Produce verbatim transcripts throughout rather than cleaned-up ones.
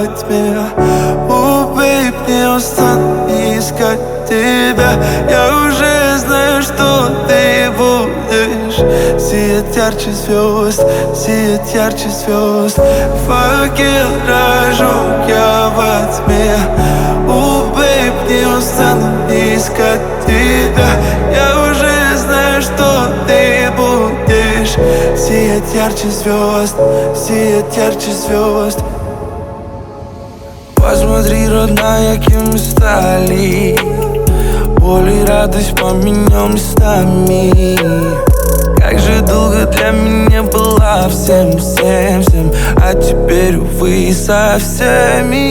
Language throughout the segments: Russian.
тьме. О, бейб, не устану искать тебя. Я уже знаю, что ты будешь сиять ярче звезд, сиять ярче звезд. Факел рожу я во тьме. О, бейб, не устану искать тебя. Я уже знаю, что ты будешь сиять ярче звезд, сиять ярче звезд. Посмотри, родная, кем мы стали. Боль и радость поменял местами. Как же долго для меня была всем, всем, всем. А теперь, увы, со всеми.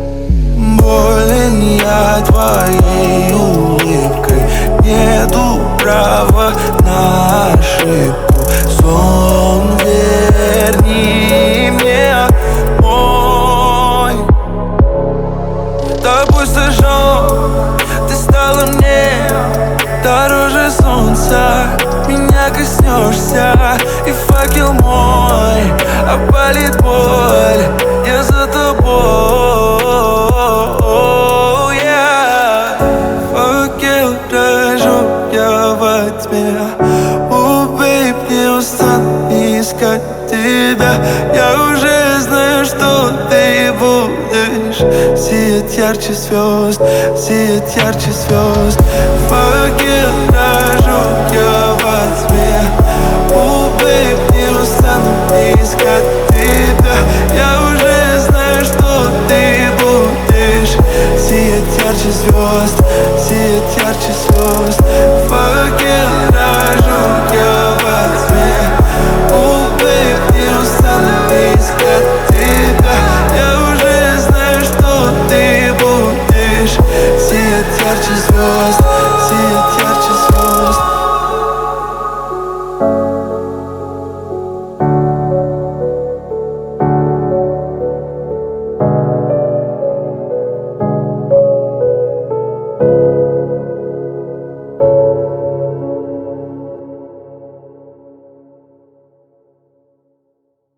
Болен я твоей улыбкой. Нету права на ошибку. Сон верни мне мой. Тобой сожжен, ты стала мне дороже солнца. Меня коснешься, и факел мой опалит боль. Я за тобой. Yeah. Факел рожу я во тьме. О, бейб, не устану искать тебя. Я уже знаю, что ты будешь сиять ярче звезд, сиять ярче звезд. Факел рожу я во тьме. О, бейб, не устану искать тебя. Я уже знаю, что ты будешь сиять ярче звезд, сиять ярче звезд. Факел рожу я во тьме. О, бейб, не устану искать тебя. Я уже знаю, что ты будешь сиять ярче звезд.